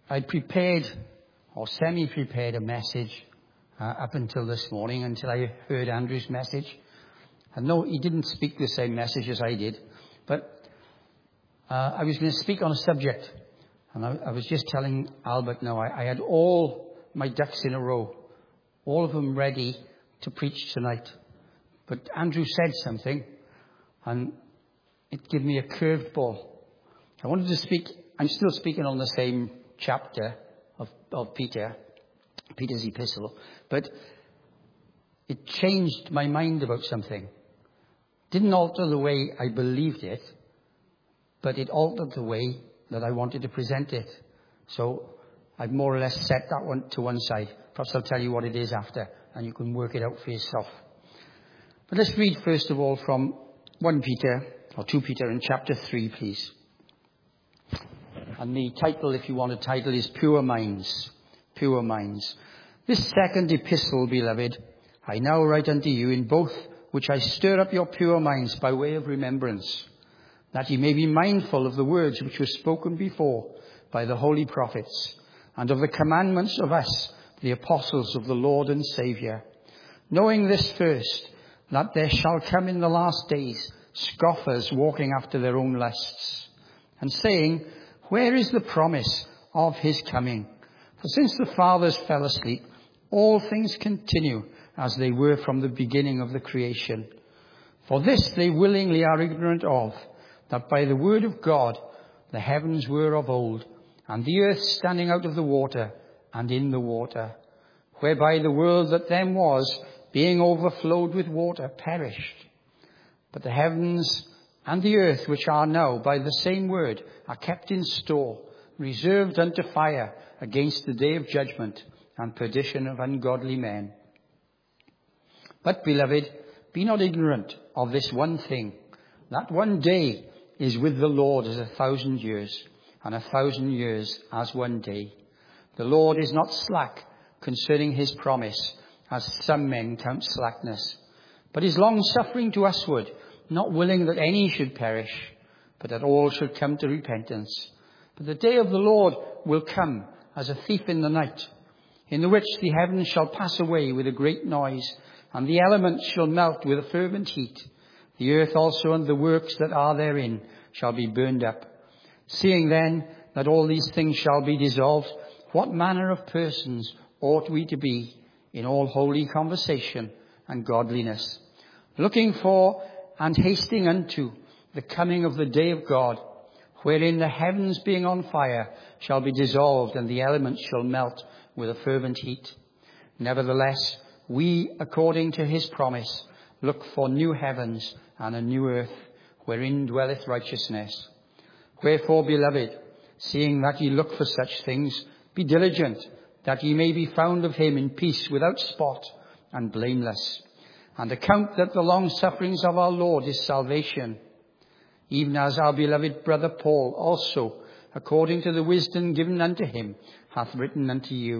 I'd prepared or semi-prepared a message up until this morning, until I heard Andrew's message. And no, he didn't speak the same message as I did, but I was going to speak on a subject. And I was just telling Albert now, I had all my ducks in a row, all of them ready to preach tonight. But Andrew said something, and it gave me a curved ball. I wanted to speak, I'm still speaking on the same chapter of Peter's epistle, but it changed my mind about something. Didn't alter the way I believed it, but it altered the way that I wanted to present it. So I've more or less set that one to one side. Perhaps I'll tell you what it is after, and you can work it out for yourself. But let's read first of all from 1 Peter, or 2 Peter in chapter 3, please. And the title, if you want a title, is Pure Minds. Pure Minds. This second epistle, beloved, I now write unto you in both which I stir up your pure minds by way of remembrance, that ye may be mindful of the words which were spoken before by the holy prophets, and of the commandments of us, the apostles of the Lord and Saviour, knowing this first, that there shall come in the last days scoffers walking after their own lusts, and saying, where is the promise of his coming? For since the fathers fell asleep, all things continue as they were from the beginning of the creation. For this they willingly are ignorant of, that by the word of God the heavens were of old, and the earth standing out of the water and in the water, whereby the world that then was, being overflowed with water, perished. But the heavens and the earth, which are now by the same word, are kept in store, reserved unto fire against the day of judgment and perdition of ungodly men. But, beloved, be not ignorant of this one thing, that one day is with the Lord as 1,000 years, and 1,000 years as one day. The Lord is not slack concerning his promise, as some men count slackness, but is long-suffering to usward, not willing that any should perish, but that all should come to repentance. But the day of the Lord will come as a thief in the night, in the which the heavens shall pass away with a great noise, and the elements shall melt with a fervent heat. The earth also and the works that are therein shall be burned up. Seeing then that all these things shall be dissolved, what manner of persons ought we to be in all holy conversation and godliness, looking for and hasting unto the coming of the day of God, wherein the heavens being on fire shall be dissolved, and the elements shall melt with a fervent heat. Nevertheless, we, according to his promise, look for new heavens and a new earth, wherein dwelleth righteousness. Wherefore, beloved, seeing that ye look for such things, be diligent, that ye may be found of him in peace, without spot and blameless. And account that the long sufferings of our Lord is salvation, even as our beloved brother Paul also, according to the wisdom given unto him, hath written unto you.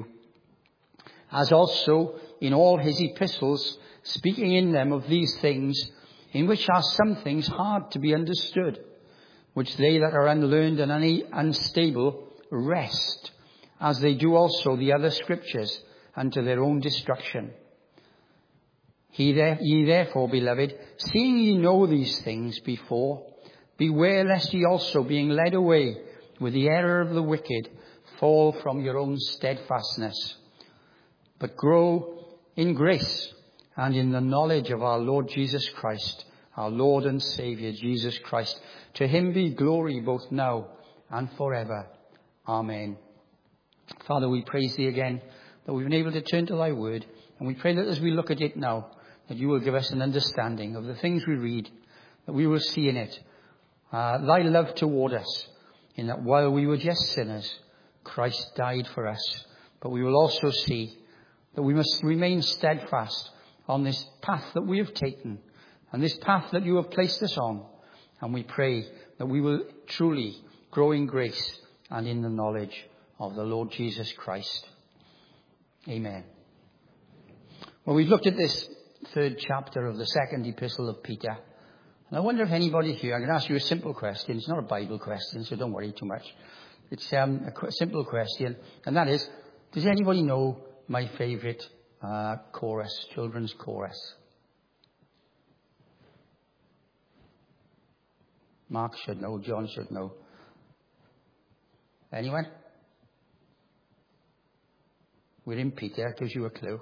As also in all his epistles, speaking in them of these things, in which are some things hard to be understood, which they that are unlearned and unstable wrest, as they do also the other scriptures, unto their own destruction. Ye therefore, beloved, seeing ye know these things before, beware lest ye also, being led away with the error of the wicked, fall from your own steadfastness. But grow in grace and in the knowledge of our Lord Jesus Christ, our Lord and Saviour, Jesus Christ. To him be glory both now and forever. Amen. Father, we praise thee again that we've been able to turn to thy word, and we pray that as we look at it now, that you will give us an understanding of the things we read, that we will see in it thy love toward us, in that while we were just sinners, Christ died for us. But we will also see that we must remain steadfast on this path that we have taken, and this path that you have placed us on. And we pray that we will truly grow in grace and in the knowledge of the Lord Jesus Christ. Amen. Well, we've looked at this third chapter of the second epistle of Peter. And I wonder if anybody here, I'm going to ask you a simple question. It's not a Bible question, so don't worry too much. It's a simple question, and that is, does anybody know my favourite chorus, children's chorus? Mark should know, John should know. Anyone? We're in Peter, gives you a clue.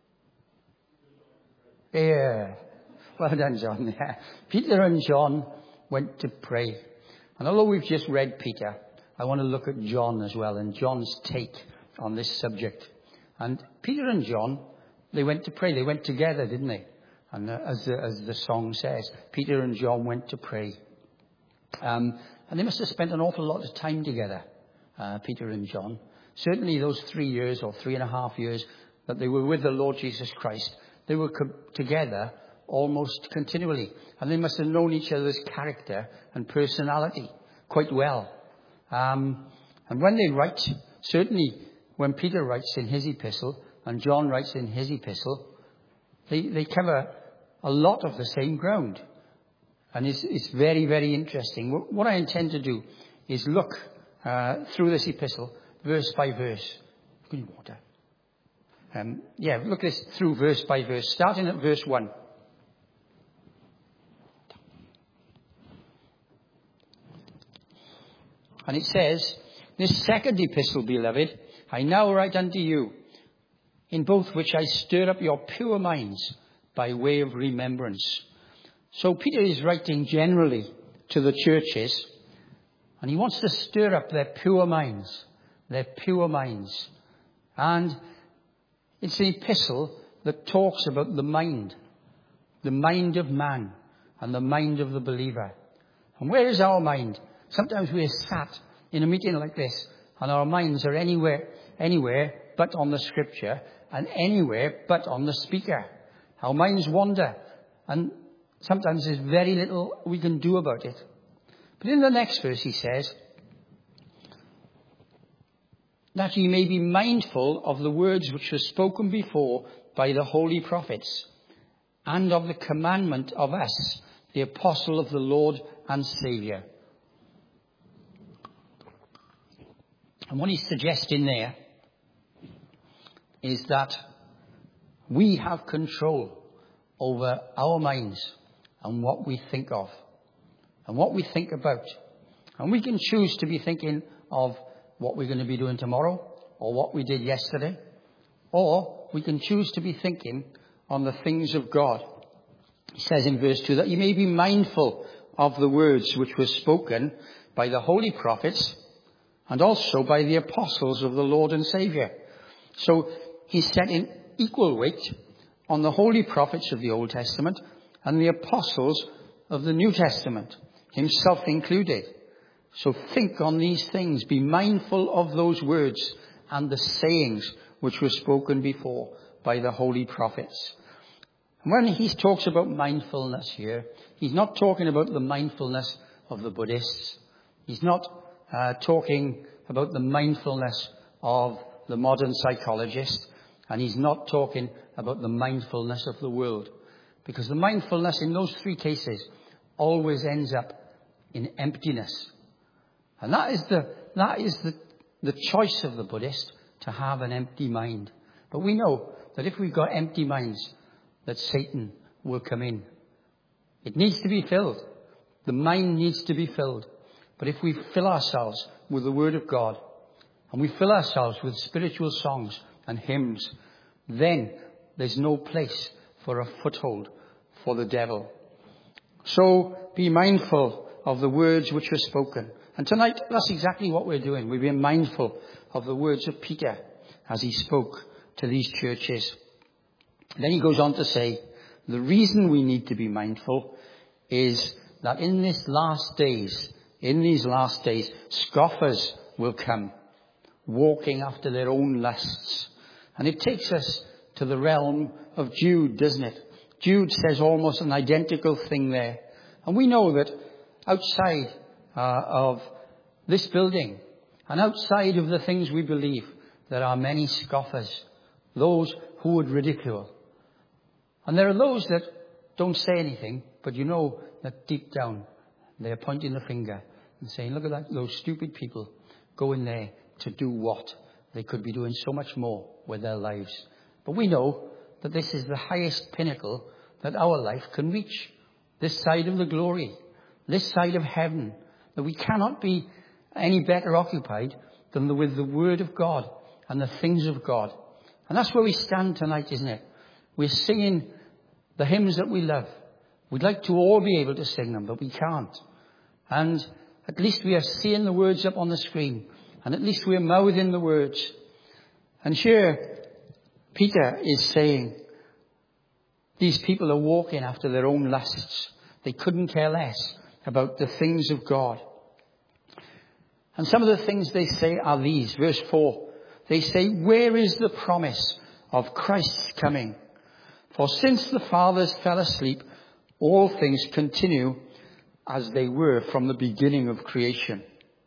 Yeah. Well done, John. Yeah. Peter and John went to pray. And although we've just read Peter, I want to look at John as well and John's take on this subject. And Peter and John, they went to pray. They went together, didn't they? And as the song says, Peter and John went to pray. And they must have spent an awful lot of time together, Peter and John. Certainly those 3 years or 3.5 years that they were with the Lord Jesus Christ, they were together almost continually. And they must have known each other's character and personality quite well. And when they write, certainly when Peter writes in his epistle and John writes in his epistle, they cover a lot of the same ground. And it's very, very interesting. What I intend to do is look through this epistle, verse by verse. Good water. Look this through verse by verse, starting at verse 1. And it says, this second epistle, beloved, I now write unto you, in both which I stir up your pure minds by way of remembrance. So Peter is writing generally to the churches, and he wants to stir up their pure minds, And it's an epistle that talks about the mind of man and the mind of the believer. And where is our mind? Sometimes we're sat in a meeting like this, and our minds are anywhere but on the scripture, and anywhere but on the speaker. Our minds wander, and sometimes there's very little we can do about it. But in the next verse he says, that ye may be mindful of the words which were spoken before by the holy prophets, and of the commandment of us, the apostle of the Lord and Saviour. And what he's suggesting there is that we have control over our minds and what we think of and what we think about. And we can choose to be thinking of what we're going to be doing tomorrow or what we did yesterday. Or we can choose to be thinking on the things of God. He says in verse 2 that you may be mindful of the words which were spoken by the holy prophets and also by the apostles of the Lord and Saviour. So he's setting equal weight on the holy prophets of the Old Testament and the apostles of the New Testament, himself included. So think on these things, be mindful of those words and the sayings which were spoken before by the holy prophets. And when he talks about mindfulness here, he's not talking about the mindfulness of the Buddhists. He's not talking about the mindfulness of the modern psychologist, and he's not talking about the mindfulness of the world, because the mindfulness in those three cases always ends up in emptiness. And that is the choice of the Buddhist, to have an empty mind. But we know that if we've got empty minds, that Satan will come in. It needs to be filled. The mind needs to be filled. But if we fill ourselves with the Word of God, and we fill ourselves with spiritual songs and hymns, then there's no place for a foothold for the devil. So be mindful of the words which were spoken. And tonight, that's exactly what we're doing. We're being mindful of the words of Peter as he spoke to these churches. Then he goes on to say, the reason we need to be mindful is that in these last days, scoffers will come, walking after their own lusts. And it takes us to the realm of Jude, doesn't it? Jude says almost an identical thing there. And we know that outside of this building and outside of the things we believe, there are many scoffers, those who would ridicule. And there are those that don't say anything, but you know that deep down they're pointing the finger and saying, look at that, those stupid people. going there to do what? They could be doing so much more with their lives. But we know that this is the highest pinnacle that our life can reach. This side of the glory, this side of heaven, that we cannot be any better occupied than with the Word of God and the things of God. And that's where we stand tonight, isn't it? We're singing the hymns that we love. We'd like to all be able to sing them, but we can't. And at least we are seeing the words up on the screen. And at least we are mouthing the words. And here, Peter is saying, these people are walking after their own lusts. They couldn't care less about the things of God. And some of the things they say are these. Verse 4. They say, where is the promise of Christ's coming? For since the fathers fell asleep, all things continue as they were from the beginning of creation.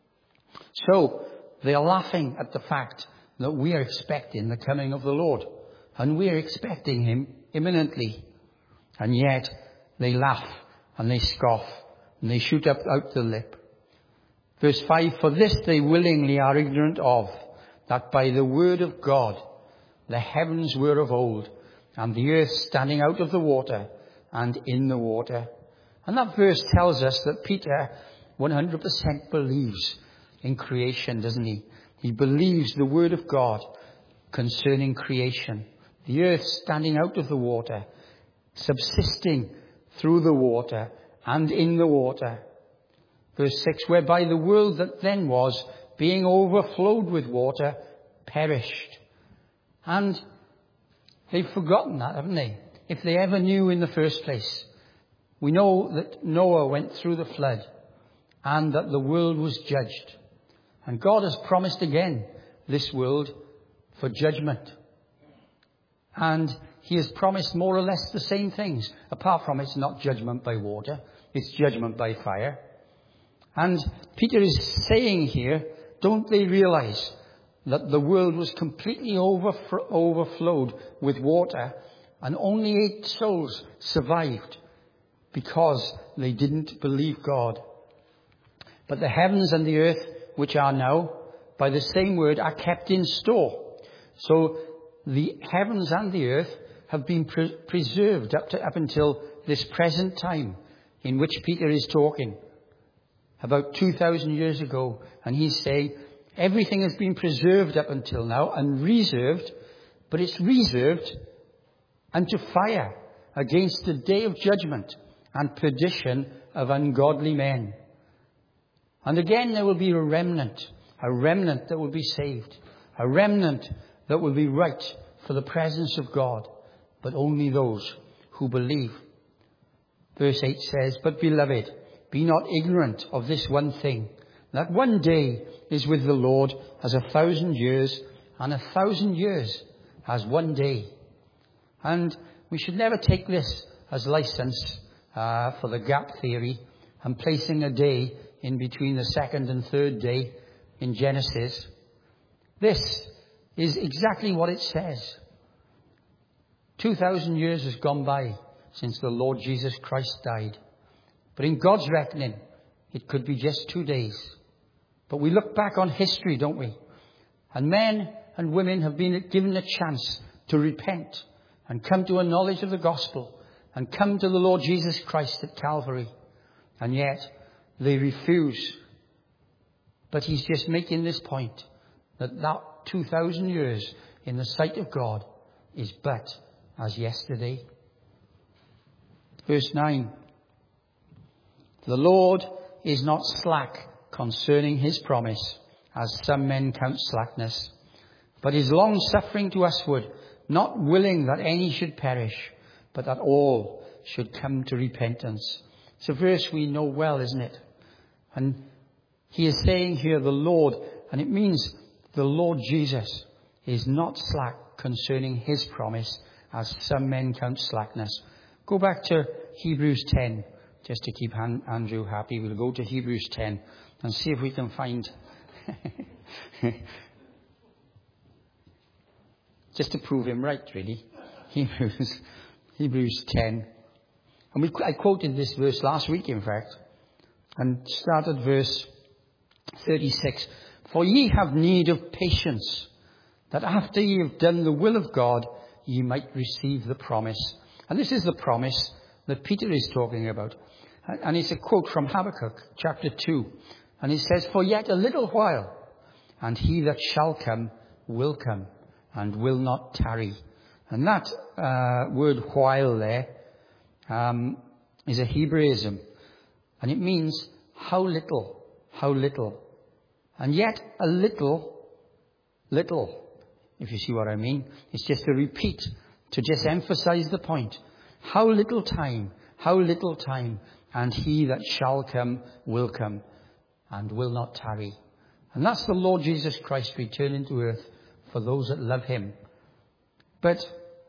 So they are laughing at the fact that we are expecting the coming of the Lord. And we are expecting him imminently. And yet they laugh and they scoff and they shoot up out the lip. Verse 5, for this they willingly are ignorant of, that by the word of God the heavens were of old, and the earth standing out of the water and in the water. And that verse tells us that Peter 100% believes in creation, doesn't he? He believes the word of God concerning creation. The earth standing out of the water, subsisting through the water and in the water. Verse 6, whereby the world that then was, being overflowed with water, perished. And they've forgotten that, haven't they? If they ever knew in the first place. We know that Noah went through the flood and that the world was judged. And God has promised again this world for judgment. And he has promised more or less the same things. Apart from it's not judgment by water, it's judgment by fire. And Peter is saying here, don't they realize that the world was completely overflowed with water and only 8 souls survived because they didn't believe God? But the heavens and the earth, which are now, by the same word, are kept in store. So the heavens and the earth have been preserved up until this present time in which Peter is talking. About 2,000 years ago. And he's saying everything has been preserved up until now and reserved, but it's reserved unto fire against the day of judgment and perdition of ungodly men. And again there will be a remnant that will be saved, a remnant that will be right for the presence of God, but only those who believe. Verse 8 says, but beloved, be not ignorant of this one thing, that one day is with the Lord as 1,000 years, and 1,000 years as one day. And we should never take this as license for the gap theory and placing a day in between the second and third day in Genesis. This is exactly what it says. 2,000 years has gone by since the Lord Jesus Christ died. But in God's reckoning, it could be just 2 days. But we look back on history, don't we? And men and women have been given a chance to repent and come to a knowledge of the gospel and come to the Lord Jesus Christ at Calvary. And yet they refuse. But he's just making this point that 2,000 years in the sight of God is but as yesterday. Verse 9. The Lord is not slack concerning his promise, as some men count slackness, but is long-suffering to usward, not willing that any should perish, but that all should come to repentance. It's a verse we know well, isn't it? And he is saying here the Lord, and it means the Lord Jesus is not slack concerning his promise, as some men count slackness. Go back to Hebrews 10. Just to keep Andrew happy, we'll go to Hebrews 10 and see if we can find... just to prove him right, really. Hebrews 10. And I quoted this verse last week, in fact, and started verse 36. For ye have need of patience, that after ye have done the will of God, ye might receive the promise. And this is the promise that Peter is talking about. And it's a quote from Habakkuk, chapter 2. And it says, for yet a little while, and he that shall come will come, and will not tarry. And that word while there is a Hebraism. And it means how little, how little. And yet a little, if you see what I mean. It's just a repeat to just emphasize the point. How little time, and he that shall come will come, and will not tarry. And that's the Lord Jesus Christ returning to earth for those that love him. But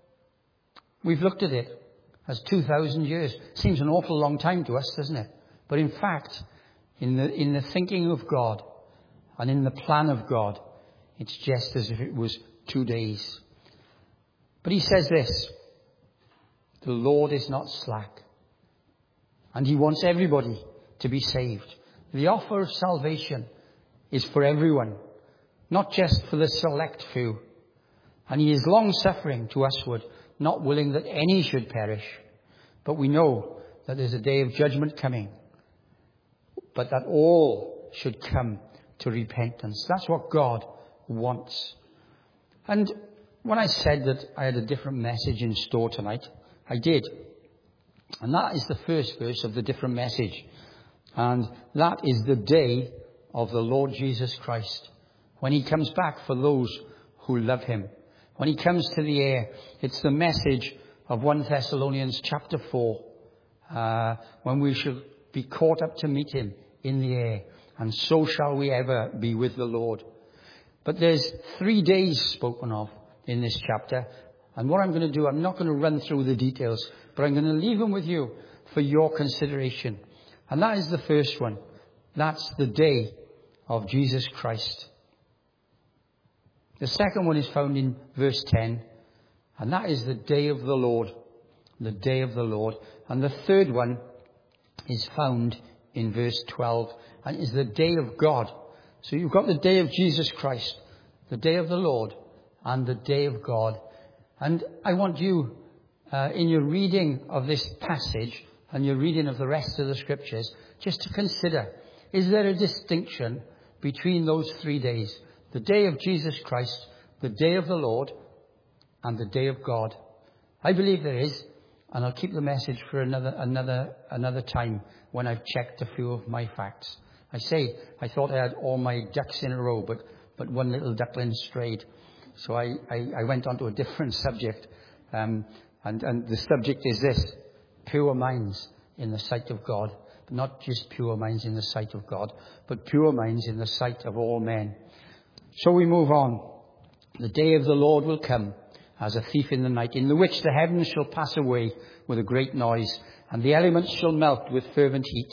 we've looked at it as 2,000 years. Seems an awful long time to us, doesn't it? But in fact, in the thinking of God and in the plan of God, it's just as if it was 2 days. But he says this, the Lord is not slack, and he wants everybody to be saved. The offer of salvation is for everyone, not just for the select few. And he is long-suffering to usward, not willing that any should perish. But we know that there's a day of judgment coming, but that all should come to repentance. That's what God wants. And when I said that I had a different message in store tonight, I did. And that is the first verse of the different message. And that is the day of the Lord Jesus Christ, when he comes back for those who love him. When he comes to the air, it's the message of 1 Thessalonians chapter 4, when we shall be caught up to meet him in the air, and so shall we ever be with the Lord. But there's 3 days spoken of in this chapter, and what I'm going to do, I'm not going to run through the details, but I'm going to leave them with you for your consideration. And that is the first one. That's the day of Jesus Christ. The second one is found in verse 10, and that is the day of the Lord. The day of the Lord. And the third one is found in verse 12, and is the day of God. So you've got the day of Jesus Christ, the day of the Lord, and the day of God. And I want you, in your reading of this passage and your reading of the rest of the scriptures, just to consider, is there a distinction between those 3 days? The day of Jesus Christ, the day of the Lord, and the day of God. I believe there is, and I'll keep the message for another time when I've checked a few of my facts. I thought I had all my ducks in a row, but one little duckling strayed. So I went on to a different subject. And the subject is this: pure minds in the sight of God. But not just pure minds in the sight of God, but pure minds in the sight of all men. So we move on. The day of the Lord will come as a thief in the night, in the which the heavens shall pass away with a great noise, and the elements shall melt with fervent heat.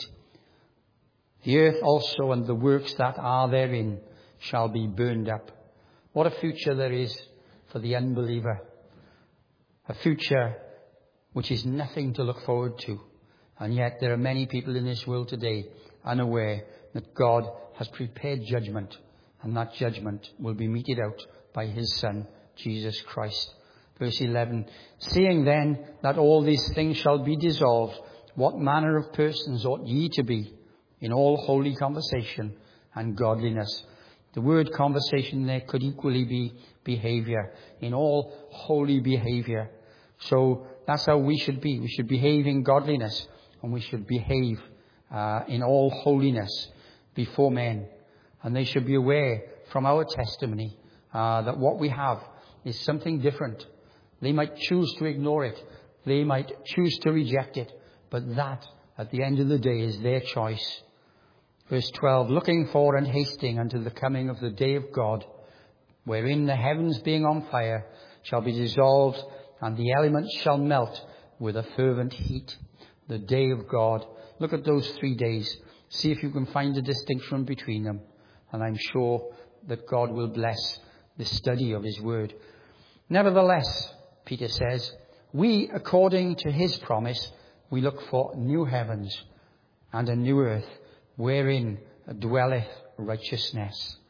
The earth also and the works that are therein shall be burned up. What a future there is for the unbeliever. A future which is nothing to look forward to. And yet there are many people in this world today unaware that God has prepared judgment, and that judgment will be meted out by his Son, Jesus Christ. Verse 11, seeing then that all these things shall be dissolved, what manner of persons ought ye to be in all holy conversation and godliness? The word conversation there could equally be behavior, in all holy behavior. So that's how we should be. We should behave in godliness, and we should behave in all holiness before men. And they should be aware from our testimony that what we have is something different. They might choose to ignore it. They might choose to reject it. But that, at the end of the day, is their choice. Verse 12, looking for and hasting unto the coming of the day of God, wherein the heavens being on fire shall be dissolved, and the elements shall melt with a fervent heat. The day of God. Look at those 3 days. See if you can find a distinction between them. And I'm sure that God will bless the study of his word. Nevertheless, Peter says, we, according to his promise, we look for new heavens and a new earth, wherein dwelleth righteousness.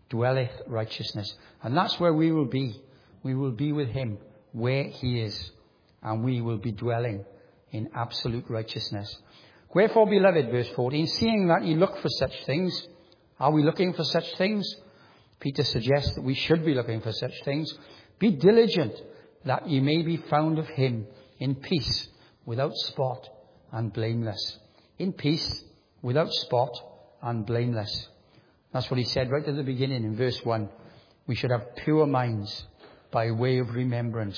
dwelleth righteousness. And that's where we will be. We will be with him where he is. And we will be dwelling in absolute righteousness. Wherefore, beloved, verse 14, seeing that ye look for such things. Are we looking for such things? Peter suggests that we should be looking for such things. Be diligent that ye may be found of him in peace, without spot and blameless. In peace, without spot and blameless. That's what he said right at the beginning in verse 1. We should have pure minds by way of remembrance.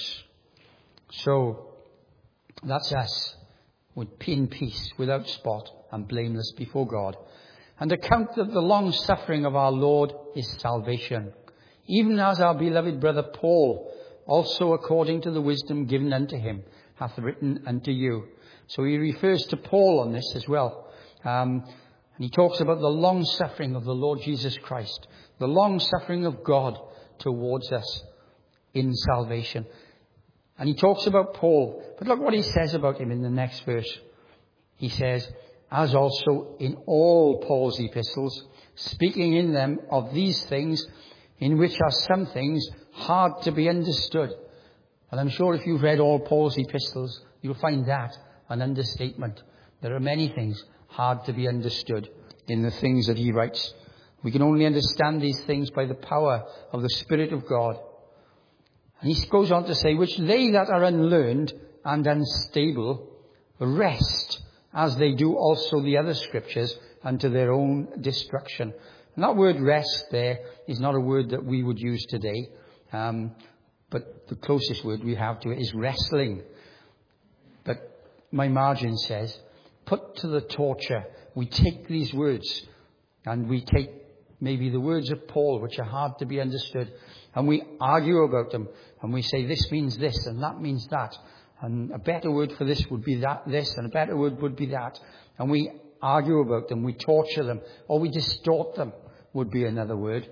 So, that's us, in peace, without spot and blameless before God. And account that the long suffering of our Lord is salvation. Even as our beloved brother Paul, also according to the wisdom given unto him, hath written unto you. So he refers to Paul on this as well. And he talks about the long suffering of the Lord Jesus Christ. The long suffering of God towards us in salvation. And he talks about Paul. But look what he says about him in the next verse. He says, as also in all Paul's epistles, speaking in them of these things, in which are some things hard to be understood. And I'm sure if you've read all Paul's epistles, you'll find that an understatement. There are many things hard to be understood in the things that he writes. We can only understand these things by the power of the Spirit of God. And he goes on to say, which they that are unlearned and unstable rest, as they do also the other scriptures, unto their own destruction. And that word rest there is not a word that we would use today. But the closest word we have to it is wrestling. But my margin says, put to the torture. We take these words and we take maybe the words of Paul, which are hard to be understood, and we argue about them. And we say this means this and that means that. And a better word for this would be that, this, and a better word would be that. And we argue about them, we torture them, or we distort them, would be another word.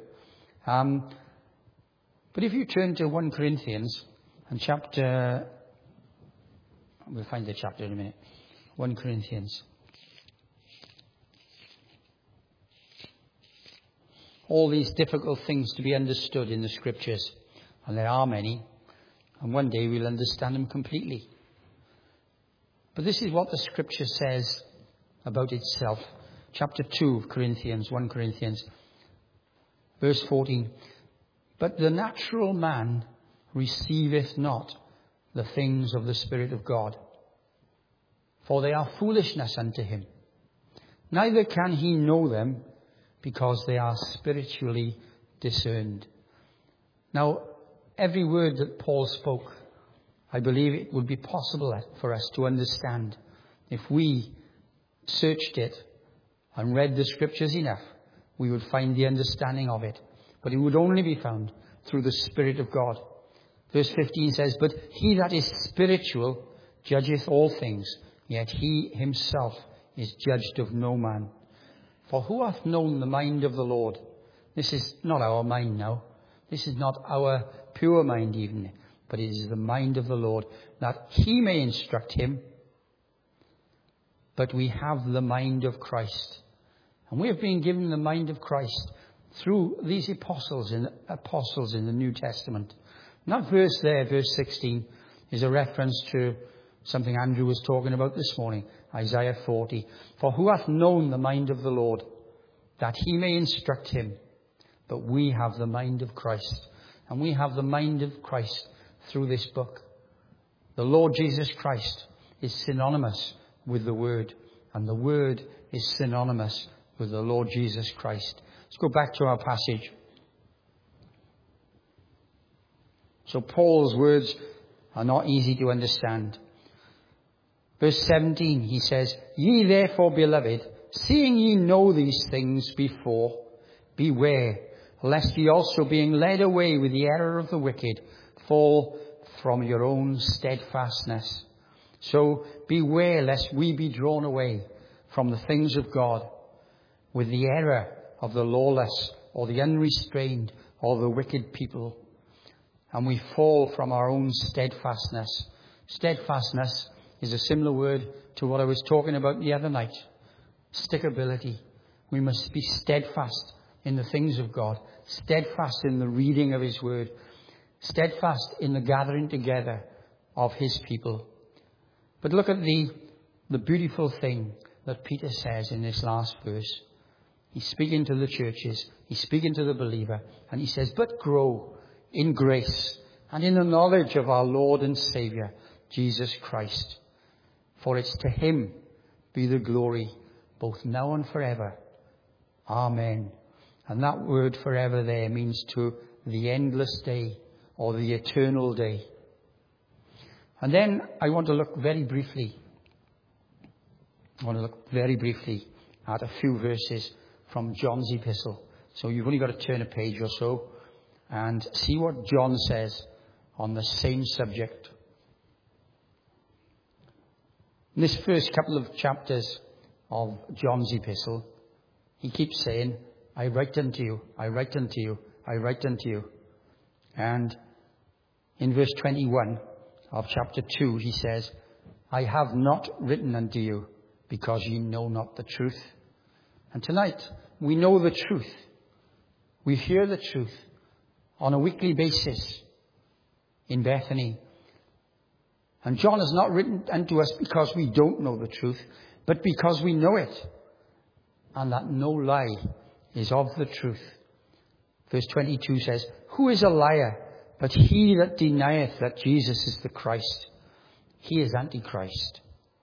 But if you turn to 1 Corinthians and we'll find the chapter in a minute. 1 Corinthians. All these difficult things to be understood in the scriptures. And there are many. And one day we'll understand them completely. But this is what the scripture says about itself. Chapter 2 of Corinthians, 1 Corinthians. Verse 14. But the natural man receiveth not the things of the Spirit of God, for they are foolishness unto him. Neither can he know them, because they are spiritually discerned. Now, every word that Paul spoke, I believe it would be possible for us to understand if we searched it and read the scriptures enough. We would find the understanding of it. But it would only be found through the Spirit of God. Verse 15 says, but he that is spiritual judgeth all things, yet he himself is judged of no man. For who hath known the mind of the Lord? This is not our mind now. This is not our pure mind even, but it is the mind of the Lord, that he may instruct him. But we have the mind of Christ. And we have been given the mind of Christ through these apostles in the New Testament. And that verse there, verse 16, is a reference to something Andrew was talking about this morning, Isaiah 40. For who hath known the mind of the Lord, that he may instruct him? But we have the mind of Christ. And we have the mind of Christ through this book. The Lord Jesus Christ is synonymous with the Word. And the Word is synonymous with the Lord Jesus Christ. Let's go back to our passage. So Paul's words are not easy to understand. Verse 17, he says, ye therefore, beloved, seeing ye know these things before, beware, lest ye also, being led away with the error of the wicked, fall from your own steadfastness. So beware lest we be drawn away from the things of God with the error of the lawless, or the unrestrained, or the wicked people, and we fall from our own steadfastness. Steadfastness is a similar word to what I was talking about the other night. Stickability. We must be steadfast in the things of God, steadfast in the reading of his word, steadfast in the gathering together of his people. But look at the beautiful thing that Peter says in this last verse. He's speaking to the churches, he's speaking to the believer, and he says, but grow in grace and in the knowledge of our Lord and Saviour, Jesus Christ. For it's to him be the glory, both now and forever. Amen. And that word forever there means to the endless day, or the eternal day. And then I want to look very briefly at a few verses from John's epistle. So you've only got to turn a page or so and see what John says on the same subject. In this first couple of chapters of John's epistle, he keeps saying, I write unto you, I write unto you, I write unto you. And in verse 21 of chapter 2, he says, I have not written unto you because ye know not the truth. And tonight, we know the truth. We hear the truth on a weekly basis in Bethany. And John has not written unto us because we don't know the truth, but because we know it, and that no lie is of the truth. Verse 22 says, who is a liar but he that denieth that Jesus is the Christ? He is Antichrist,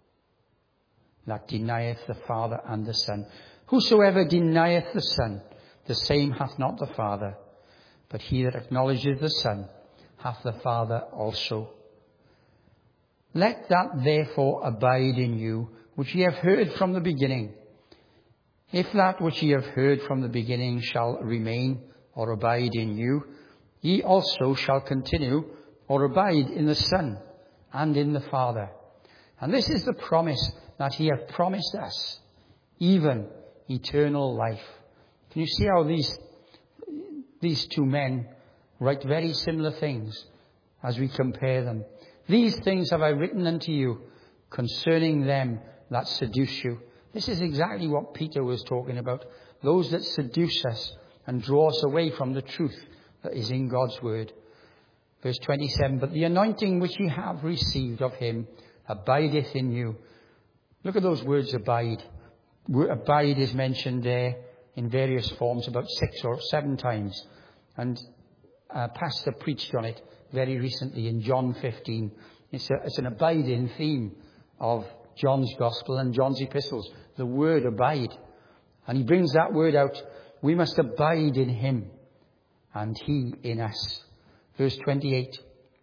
that denieth the Father and the Son. Whosoever denieth the Son, the same hath not the Father. But he that acknowledgeth the Son hath the Father also. Let that therefore abide in you, which ye have heard from the beginning. If that which ye have heard from the beginning shall remain or abide in you, ye also shall continue or abide in the Son and in the Father. And this is the promise that he hath promised us, even eternal life. Can you see how these two men write very similar things as we compare them? These things have I written unto you concerning them that seduce you. This is exactly what Peter was talking about. Those that seduce us and draw us away from the truth that is in God's word. Verse 27, but the anointing which ye have received of him abideth in you. Look at those words, abide. Abide is mentioned there in various forms about 6 or 7 times. And a pastor preached on it very recently in John 15. It's an abiding theme of John's gospel and John's epistles. The word abide. And he brings that word out. We must abide in him and he in us. Verse 28.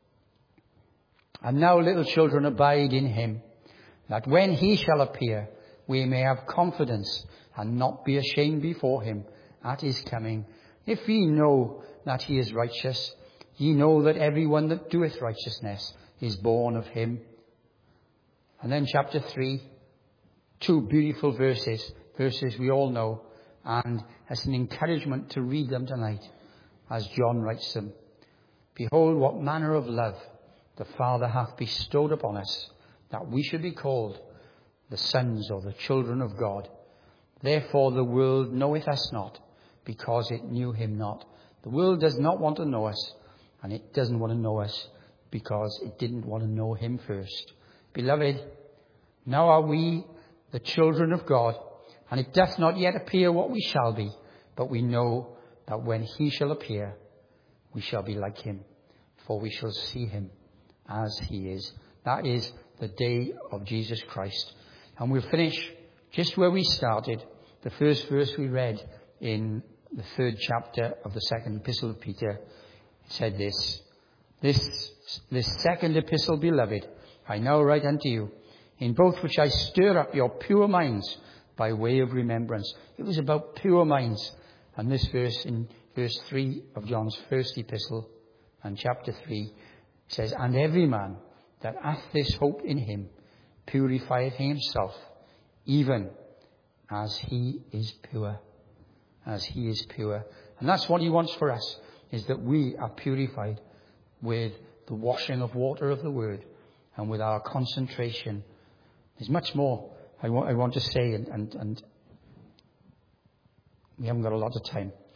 And now, little children, abide in him, that when he shall appear, we may have confidence and not be ashamed before him at his coming. If ye know that he is righteous, ye know that every one that doeth righteousness is born of him. And then chapter 3, 2 beautiful verses we all know, and as an encouragement to read them tonight as John writes them. Behold, what manner of love the Father hath bestowed upon us, that we should be called the sons or the children of God. Therefore the world knoweth us not, because it knew him not. The world does not want to know us, and it doesn't want to know us because it didn't want to know him first. Beloved, now are we the children of God, and it doth not yet appear what we shall be, but we know that when he shall appear, we shall be like him, for we shall see him as he is. That is the day of Jesus Christ. And we'll finish just where we started. The first verse we read in the 3rd chapter of the 2nd epistle of Peter said this second epistle, beloved, I now write unto you, in both which I stir up your pure minds by way of remembrance. It was about pure minds. And this verse in verse 3 of John's first epistle and chapter 3 says, and every man that hath this hope in him purifieth himself, even as he is pure. As he is pure. And that's what he wants for us, is that we are purified with the washing of water of the word and with our concentration. There's much more I want to say, and we haven't got a lot of time.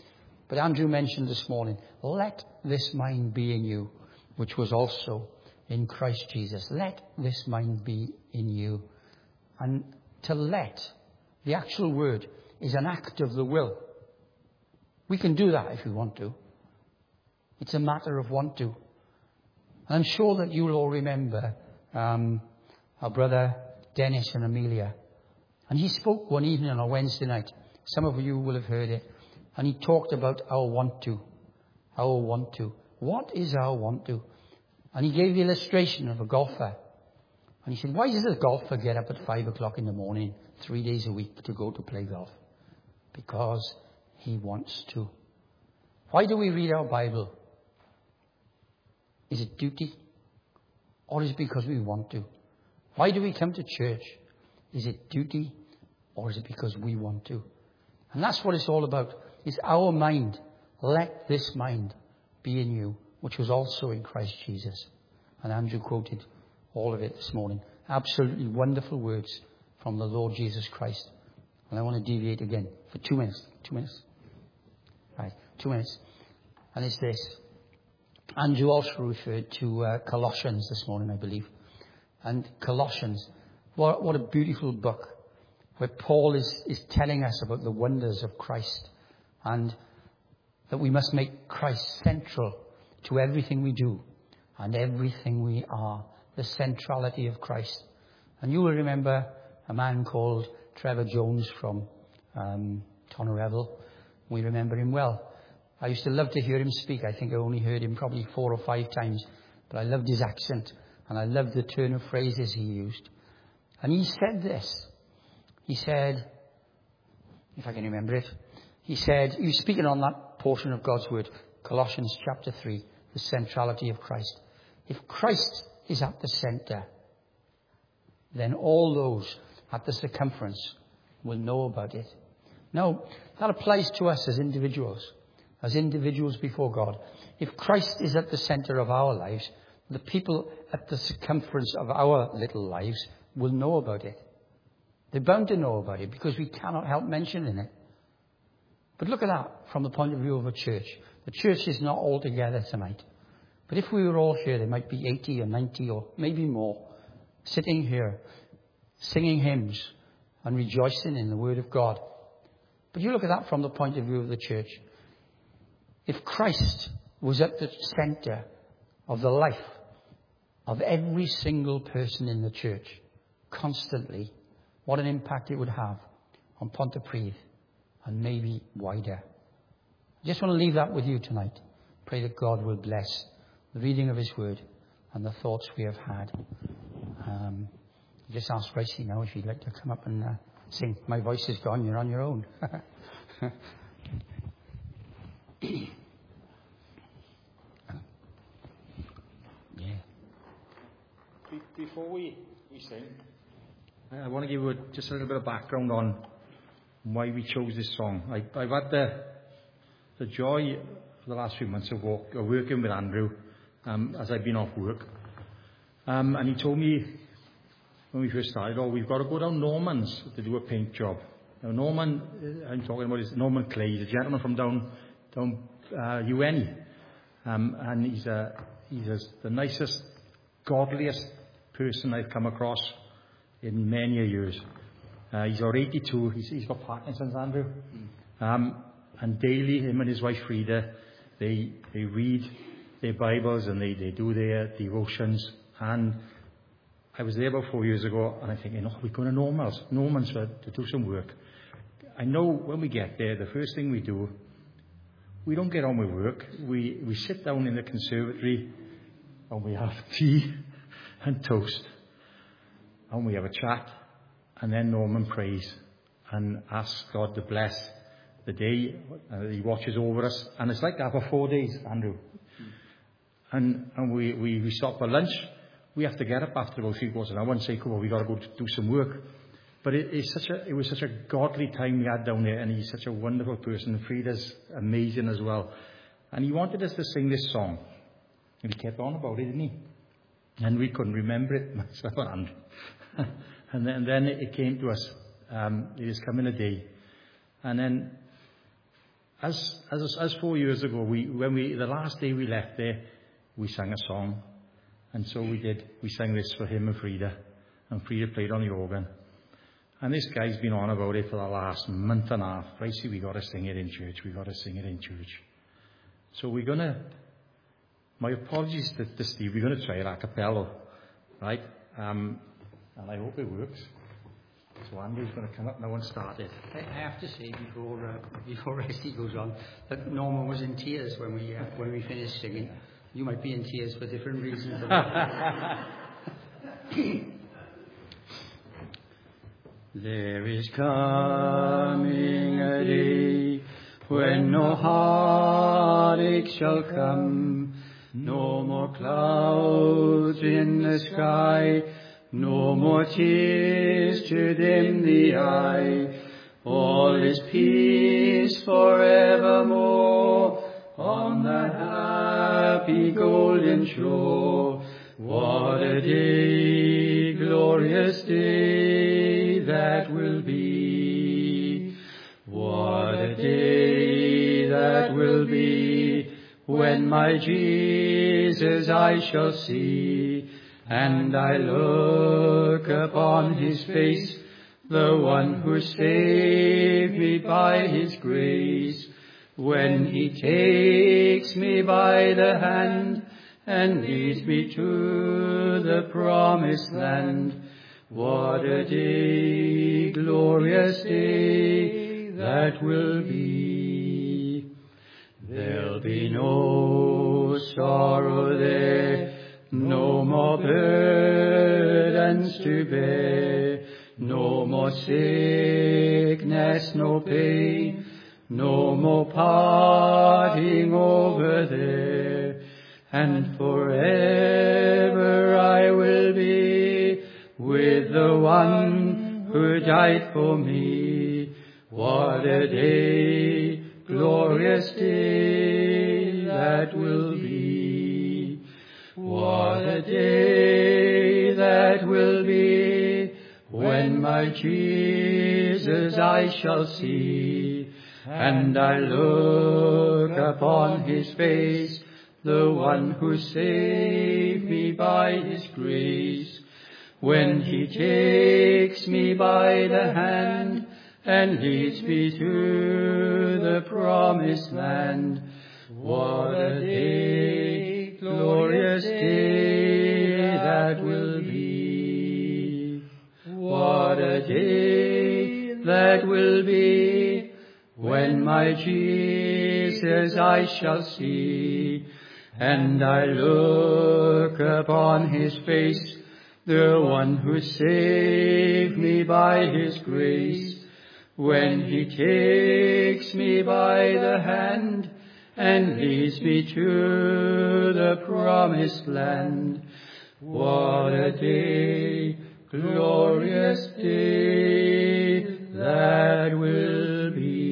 But Andrew mentioned this morning, let this mind be in you, which was also in Christ Jesus. Let this mind be in you. And to let, the actual word, is an act of the will. We can do that if we want to. It's a matter of want to. And I'm sure that you'll all remember our brother Dennis and Amelia. And he spoke one evening on a Wednesday night. Some of you will have heard it. And he talked about our want to. Our want to. What is our want to? And he gave the illustration of a golfer. And he said, why does a golfer get up at 5 o'clock in the morning, 3 days a week, to go to play golf? Because he wants to. Why do we read our Bible? Is it duty? Or is it because we want to? Why do we come to church? Is it duty? Or is it because we want to? And that's what it's all about. It's our mind. Let this mind be in you, which was also in Christ Jesus. And Andrew quoted all of it this morning. Absolutely wonderful words from the Lord Jesus Christ. And I want to deviate again for 2 minutes. 2 minutes. Right, 2 minutes. And it's this. Andrew also referred to Colossians this morning, I believe. And Colossians, what a beautiful book, where Paul is telling us about the wonders of Christ, and that we must make Christ central to everything we do and everything we are. The centrality of Christ. And you will remember a man called Trevor Jones from Tonnerevel. We remember him well. I used to love to hear him speak. I think I only heard him probably 4 or 5 times. But I loved his accent. And I loved the turn of phrases he used. And he said this. He said, if I can remember it, he said, he was speaking on that portion of God's word, Colossians chapter 3, the centrality of Christ. If Christ is at the center, then all those at the circumference will know about it. Now, that applies to us as individuals before God. If Christ is at the center of our lives, the people at the circumference of our little lives will know about it. They're bound to know about it because we cannot help mentioning it. But look at that from the point of view of a church. The church is not all together tonight. But if we were all here, there might be 80 or 90 or maybe more sitting here, singing hymns and rejoicing in the Word of God. But you look at that from the point of view of the church. If Christ was at the center of the life of every single person in the church, constantly, what an impact it would have on Pontypridd and maybe wider. I just want to leave that with you tonight. Pray that God will bless the reading of his word and the thoughts we have had. Just ask Racey now if he'd like to come up and sing. My voice is gone, you're on your own. Yeah. Before we sing, I want to give you just a little bit of background on why we chose this song. I've had the joy for the last few months of working with Andrew as I've been off work. And he told me when we first started, we've got to go down Norman's to do a paint job. Now Norman, I'm talking about is Norman Clay. He's a gentleman from down UNE. And he's the nicest, godliest person I've come across in many years. He's about 82. He's got Parkinson's, Andrew. And daily, him and his wife Frida, they read their Bibles and they do their devotions. And I was there about 4 years ago, and I'm thinking, we're going to Norman's to do some work. I know when we get there, the first thing we do, we don't get on with work. We sit down in the conservatory and we have tea and toast. And we have a chat. And then Norman prays and asks God to bless the day. He watches over us. And it's like that for 4 days, Andrew. And we stop for lunch. We have to get up after about 3/4 of an hour and say, come on, we've got to go do some work. But it was such a godly time we had down there, and he's such a wonderful person. Frida's amazing as well. And he wanted us to sing this song. And he kept on about it, didn't he? And we couldn't remember it, myself and Andrew. and then it came to us. It is coming a day. And then as 4 years ago, the last day we left there, we sang a song. And so we did. We sang this for him and Frida. And Frida played on the organ. And this guy's been on about it for the last month and a half. Tracy, we got to sing it in church. We got to sing it in church. So we're going to, my apologies to Steve, we're going to try it a cappella, right? And I hope it works. So Andrew's going to come up now and start it. I have to say before Rusty goes on that Norman was in tears when we finished singing. You might be in tears for different reasons. There is coming a day when no heartache shall come, no more clouds in the sky, no more tears to dim the eye. All is peace forevermore on the happy golden shore. What a day, glorious day that will be. What a day that will be when my Jesus I shall see, and I look upon his face, the one who saved me by his grace. When he takes me by the hand and leads me to the promised land. What a day, glorious day that will be. There'll be no sorrow there, no more burdens to bear, no more sickness, no pain, no more parting over there, and forever I will be with the one who died for me. What a day, glorious day that will be. What a day that will be when my Jesus I shall see, and I look upon his face, the one who saved me by his grace. When he takes me by the hand and leads me to the promised land. What a day, glorious day that will be. What a day that will be when my Jesus I shall see, and I look upon his face, the one who saved me by his grace. When he takes me by the hand and leads me to the promised land. What a day, glorious day that will be.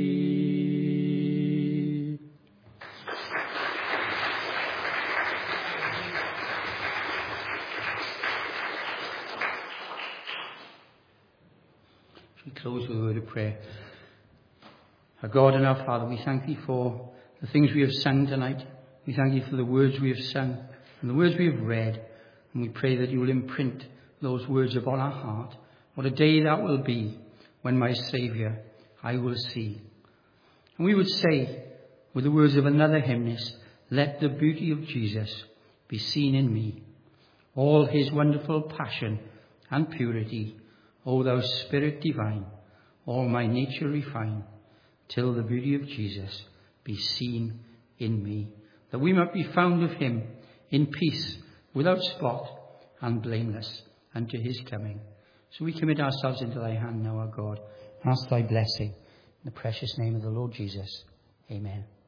We close with a word of prayer. Our God and our Father, we thank thee for the things we have sung tonight. We thank you for the words we have sung and the words we have read. And we pray that you will imprint those words upon our heart. What a day that will be when my Saviour I will see. And we would say, with the words of another hymnist, let the beauty of Jesus be seen in me. All his wonderful passion and purity, O thou Spirit divine, all my nature refine, till the beauty of Jesus be seen in me, that we might be found of him in peace, without spot, and blameless unto his coming. So we commit ourselves into thy hand now, our God. Ask thy blessing in the precious name of the Lord Jesus. Amen.